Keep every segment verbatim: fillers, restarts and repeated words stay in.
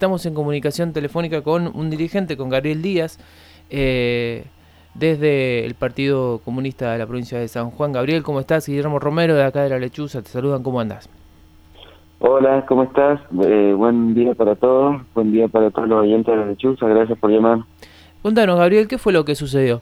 estamos en comunicación telefónica con un dirigente, con Gabriel Díaz, eh, desde el Partido Comunista de la provincia de San Juan. Gabriel, ¿cómo estás? Guillermo Romero, de acá de La Lechuza, te saludan, ¿cómo andás? Hola, ¿cómo estás? Eh, buen día para todos, buen día para todos los oyentes de La Lechuza, gracias por llamar. Contanos, Gabriel, ¿qué fue lo que sucedió?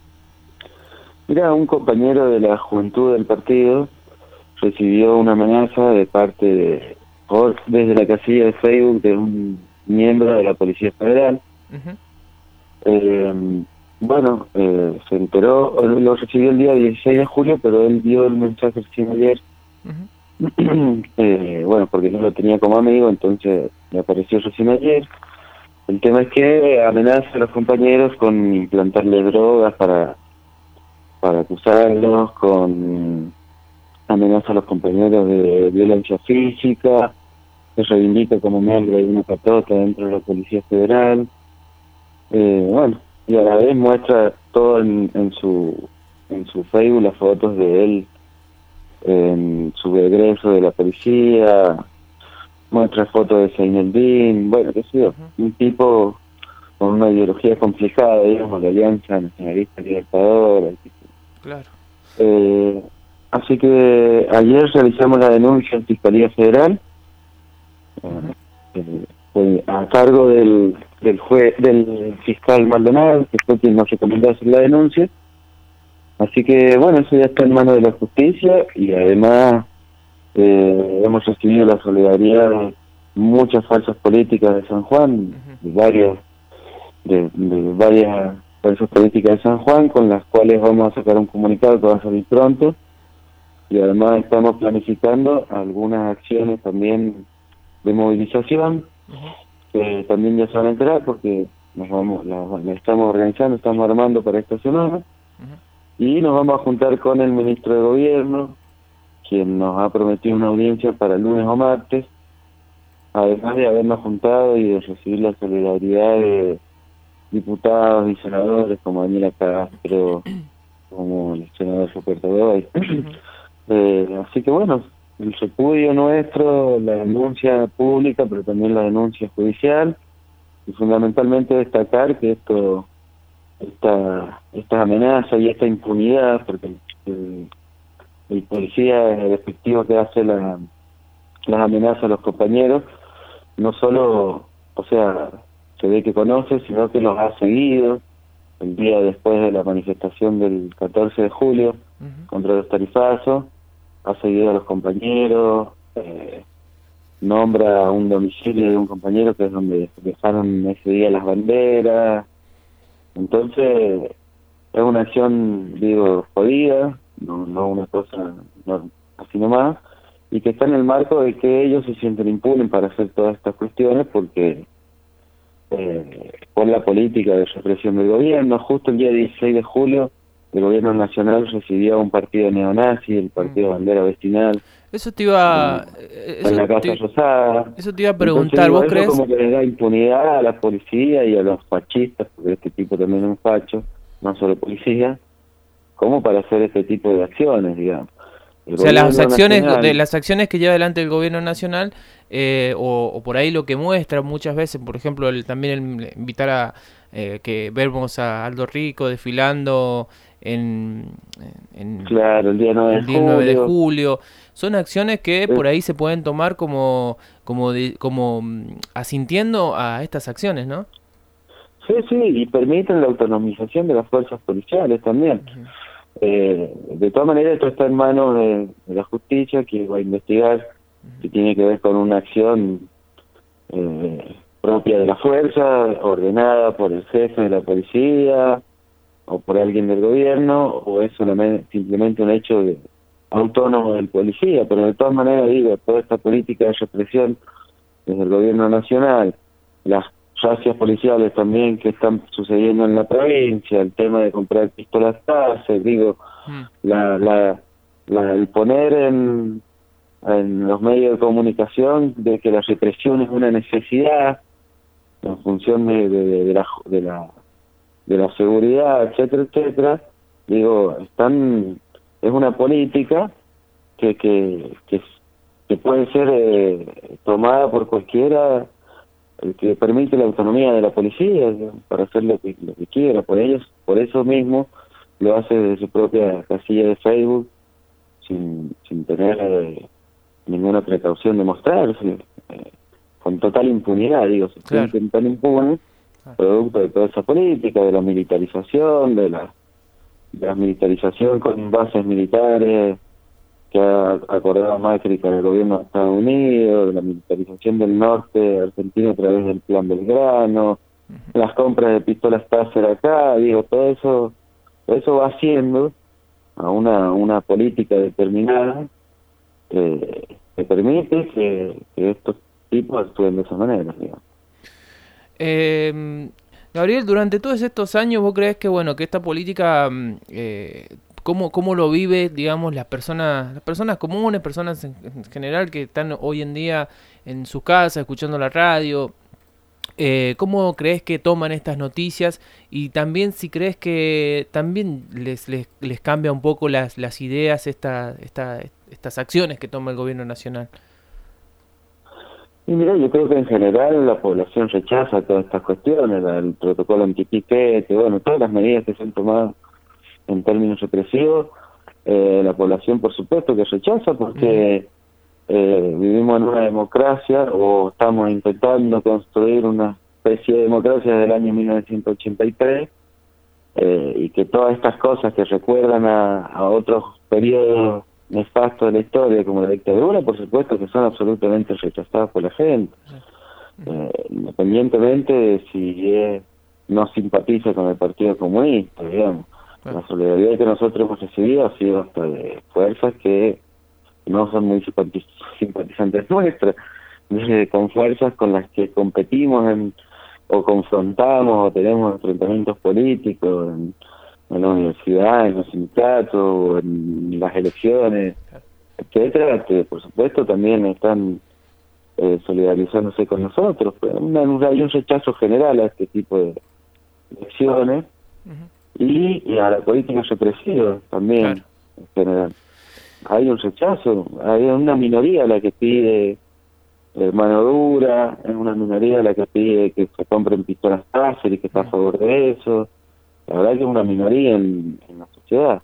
Mira, un compañero de la juventud del partido recibió una amenaza de parte de, por, desde la casilla de Facebook de un miembro de la Policía Federal. Uh-huh. Eh, bueno, eh, se enteró, lo recibió el día dieciséis de julio, pero él vio el mensaje recién ayer. Uh-huh. eh, bueno, porque no lo tenía como amigo, entonces me apareció recién ayer. El tema es que amenaza a los compañeros con implantarle drogas para para acusarlos, con amenaza a los compañeros de violencia física, se reivindica como miembro de una patota dentro de la Policía Federal. Eh, bueno, y a la vez muestra todo en, en su en su Facebook las fotos de él en su egreso de la policía, muestra fotos de Zaineldin, bueno, qué sé yo, uh-huh. Un tipo con una ideología complicada, digamos, la Alianza Nacionalista Libertadora. Claro. Eh, así que ayer realizamos la denuncia en Fiscalía Federal, uh-huh. eh, eh, a cargo del del juez, del fiscal Maldonado, que fue quien nos recomendó hacer la denuncia. Así que bueno, eso ya está en manos de la justicia y además eh, hemos recibido la solidaridad de muchas fuerzas políticas de San Juan, uh-huh. de varios de, de varias fuerzas políticas de San Juan, con las cuales vamos a sacar un comunicado que va a salir pronto, y además estamos planificando algunas acciones también de movilización, uh-huh. que también ya se van a enterar porque nos vamos, la, la estamos organizando, estamos armando para esta semana, uh-huh. y nos vamos a juntar con el ministro de Gobierno, quien nos ha prometido una audiencia para el lunes o martes, además de habernos juntado y de recibir la solidaridad de diputados y senadores como Daniela Castro, como el senador Roberto Godoy. Uh-huh. eh, así que bueno, el repudio nuestro, la denuncia pública, pero también la denuncia judicial, y fundamentalmente destacar que esto, esta, estas amenazas y esta impunidad, porque el, el policía es el efectivo que hace la, las amenazas a los compañeros, no solo, o sea, se ve que conoce, sino que los ha seguido el día después de la manifestación del catorce de julio uh-huh. contra los tarifazos, ha seguido a los compañeros, eh, nombra un domicilio de un compañero que es donde dejaron ese día las banderas. Entonces es una acción, digo, jodida, no, no una cosa no, así nomás, y que está en el marco de que ellos se sienten impunes para hacer todas estas cuestiones porque Eh, por la política de represión del gobierno. Justo el día dieciséis de julio el gobierno nacional recibió a un partido neonazi, el partido mm. Bandera Vecinal. Eso te iba eh, eso en la Casa te, Rosada. Eso te iba a preguntar. Entonces, digo, ¿vos eso crees? Como que le da impunidad a la policía y a los fascistas, porque este tipo también es un facho, no solo policía, como para hacer este tipo de acciones, digamos. El o sea, las acciones nacional, de las acciones que lleva adelante el gobierno nacional, eh, o, o por ahí lo que muestra muchas veces, por ejemplo, el, también el invitar a eh, que vemos a Aldo Rico desfilando en, en claro, el día nueve, el día nueve de julio, son acciones que por ahí se pueden tomar como como de, como asintiendo a estas acciones, ¿no? Sí, sí, y permiten la autonomización de las fuerzas policiales también. Uh-huh. Eh, de todas maneras, esto está en manos de, de la justicia, que va a investigar uh-huh. si tiene que ver con una acción eh, propia de la fuerza, ordenada por el jefe de la policía o por alguien del gobierno, o es solamente, simplemente un hecho de, autónomo del policía. Pero de todas maneras, digo, toda esta política de represión desde el gobierno nacional, las racias policiales también que están sucediendo en la provincia, el tema de comprar pistolas Taser, digo, mm. la, la, la el poner en, en los medios de comunicación de que la represión es una necesidad en función de, de, de la de la de la seguridad, etcétera, etcétera, digo, están es una política que que que, que puede ser eh, tomada por cualquiera el que permite la autonomía de la policía, digamos, para hacer lo que, lo que quiera. Por ellos, por eso mismo lo hace de su propia casilla de Facebook, sin, sin tener eh, ninguna precaución de mostrarse, eh, con total impunidad, digo, se Claro. sienten tan impunes, producto de toda esa política, de la militarización, de la, de la militarización con bases militares que ha acordado Macri con el gobierno de Estados Unidos, de la militarización del norte argentino a través del Plan Belgrano, uh-huh. las compras de pistolas Taser acá, digo, todo eso, todo eso va haciendo a una, una política determinada eh, que permite que, que estos tipos actúen de esa manera, digamos. Eh, Gabriel, durante todos estos años, ¿vos crees que bueno que esta política, eh, cómo, cómo lo vive, digamos, las personas, las personas comunes, personas en, en general que están hoy en día en sus casas escuchando la radio? Eh, ¿Cómo crees que toman estas noticias? Y también si crees que también les, les, les cambia un poco las, las ideas, esta, esta, estas acciones que toma el gobierno nacional. Y mira, yo creo que en general la población rechaza todas estas cuestiones, el protocolo antipiquete, bueno, todas las medidas que se han tomado en términos represivos, eh, la población por supuesto que rechaza porque eh, vivimos en una democracia o estamos intentando construir una especie de democracia desde el año mil novecientos ochenta y tres eh, y que todas estas cosas que recuerdan a, a otros periodos nefastos de la historia como la dictadura, por supuesto que son absolutamente rechazadas por la gente, eh, independientemente de si es, no simpatiza con el Partido Comunista, digamos. La solidaridad que nosotros hemos recibido ha sido hasta de fuerzas que no son muy simpatiz simpatizantes nuestras, eh, con fuerzas con las que competimos en, o confrontamos o tenemos enfrentamientos políticos en, en la universidad, en los sindicatos, en las elecciones, etcétera, que por supuesto también están eh, solidarizándose con nosotros, pero una, hay un rechazo general a este tipo de elecciones uh-huh. y, y a la política represiva también, claro. En general. Hay un rechazo, hay una minoría la que pide eh, mano dura, es una minoría la que pide que se compren pistolas Taser y que está a favor de eso. La verdad que es una minoría en, en la sociedad.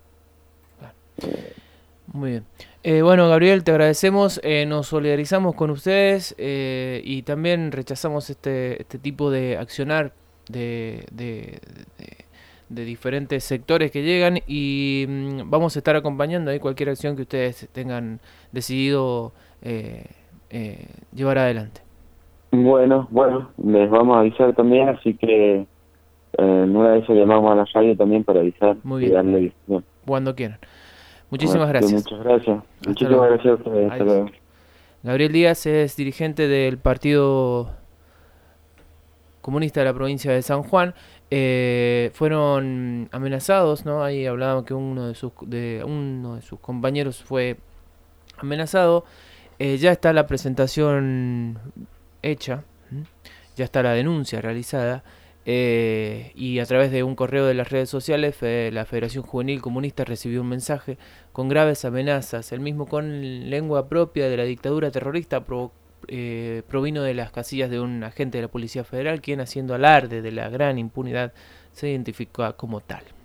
Eh. Muy bien. Eh, bueno, Gabriel, te agradecemos, eh, nos solidarizamos con ustedes eh, y también rechazamos este este tipo de accionar de, de, de, de diferentes sectores que llegan y mmm, vamos a estar acompañando ahí cualquier acción que ustedes tengan decidido eh, eh, llevar adelante. Bueno, bueno, les vamos a avisar también, así que en una de esas llamamos a la radio también para avisar. Muy bien. Y darle visión. Cuando quieran. Muchísimas bueno, gracias. Muchas gracias. Hasta Muchísimas luego. gracias a ustedes. Hasta luego. Gabriel Díaz es dirigente del Partido Comunista de la provincia de San Juan. Eh, fueron amenazados, ¿no? Ahí hablaban que uno de sus de uno de sus compañeros fue amenazado. Eh, ya está la presentación hecha, ¿m? Ya está la denuncia realizada. Eh, y a través de un correo de las redes sociales, Fe, la Federación Juvenil Comunista recibió un mensaje con graves amenazas, el mismo con lengua propia de la dictadura terrorista, pro, eh, provino de las casillas de un agente de la Policía Federal, quien, haciendo alarde de la gran impunidad, se identificó como tal.